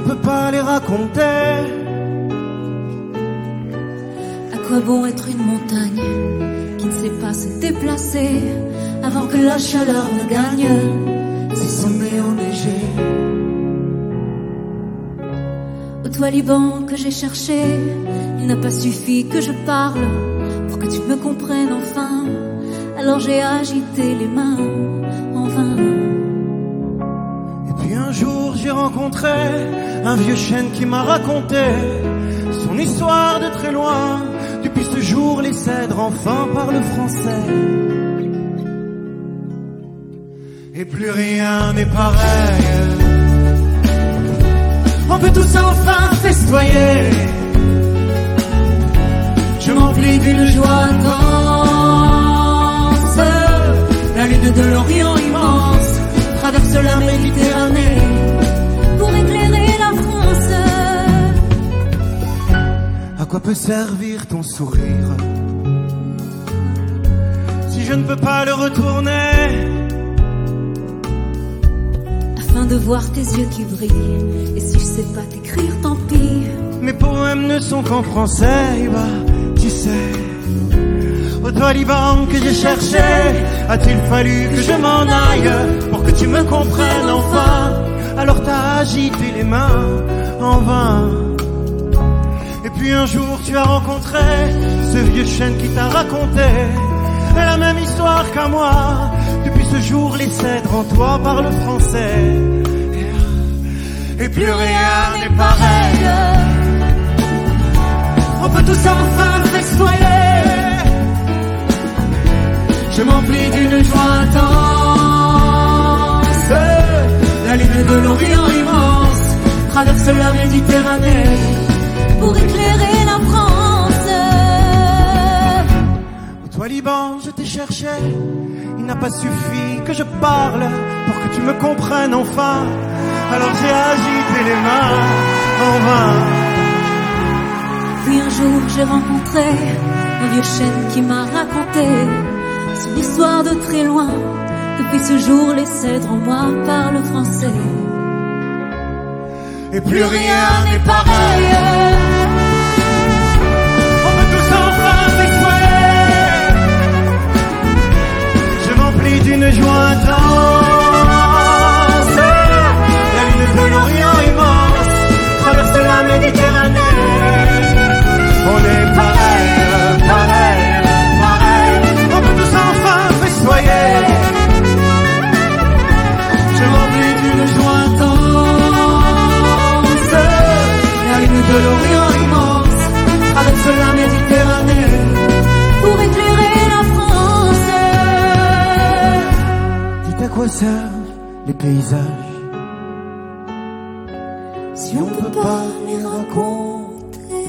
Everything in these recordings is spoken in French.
peut pas les raconter. À quoi bon être une montagne qui ne sait pas se déplacer avant que la chaleur ne gagne ses sommets enneigés? Au toit Liban que j'ai cherché, il n'a pas suffi que je parle pour que tu me comprennes enfin. Alors j'ai agité les mains en vain. Et puis un jour j'ai rencontré un vieux chêne qui m'a raconté son histoire de très loin. Depuis ce jour les cèdres enfin parlent français. Et plus rien n'est pareil. On peut tous enfin festoyer. Je m'emplis d'une joie intense. La lune de l'Orient immense traverse la Méditerranée pour éclairer la France. À quoi peut servir ton sourire si je ne peux pas le retourner? Afin de voir tes yeux qui brillent, et si je sais pas t'écrire, tant pis. Mes poèmes ne sont qu'en français, bah, tu sais. Au toit Liban que j'ai cherché, a-t-il fallu que je m'en aille pour que tu me comprennes enfin? Alors t'as agité les mains en vain. Et puis un jour tu as rencontré ce vieux chêne qui t'a raconté la même histoire qu'à moi. Depuis ce jour les cèdres en toi parlent français. Et plus rien n'est pareil. On peut tous enfin festoyer. Je m'emplis d'une joie intense. La ligne de l'Orient immense traverse la Méditerranée pour éclairer la France. Au toit Liban, je t'ai cherché. Il n'a pas suffi que je parle pour que tu me comprennes enfin. Alors j'ai agité les mains en vain. Puis un jour j'ai rencontré un vieux chêne qui m'a raconté son histoire de très loin. Depuis ce jour les cèdres en moi parlent français. Et plus rien n'est pareil. On peut tous enfin s'exposer. Je m'emplis d'une joie intense. La lune de l'Orient immense traverse la Méditerranée. On est pareil, pareil, pareil. On peut tous enfin festoyer. Je m'emplis d'une joie intense. La lune de l'Orient immense traverse la Méditerranée pour éclairer la France. Dites à quoi servent les paysages si on peut pas les raconter?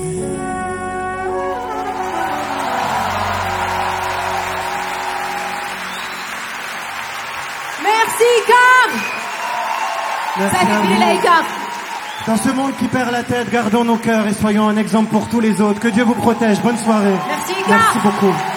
Merci Icare. Merci à vous. Dans ce monde qui perd la tête, gardons nos cœurs et soyons un exemple pour tous les autres. Que Dieu vous protège. Bonne soirée. Merci Icare. Merci beaucoup.